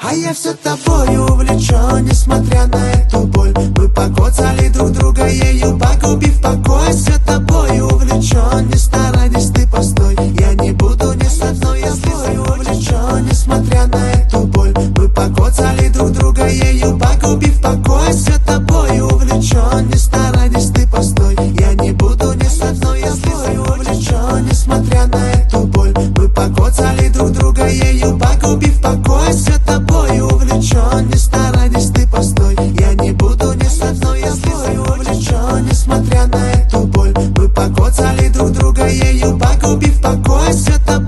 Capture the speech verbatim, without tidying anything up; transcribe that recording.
А я все тобою увлечен, несмотря на эту боль. Мы покоцали друг друга, ею погубив покой. Все тобою увлечен, не старайся ты постой. Я не буду ни с одной, если тобою увлечен, несмотря на эту боль. Мы покоцали друг друга, ею погубив покой. Все тобою увлечен, не старайся ты постой. Я не буду ни с одной, если тобою увлечен, несмотря на эту боль. Мы покоцали друг друга, ею погубив покой. Все тобою увлечен, не старайся ты постой. Я не буду ни с одной, если тобою увлечен, несмотря на эту боль. Мы покоцали друг друга, ею погубив покой. Все тобою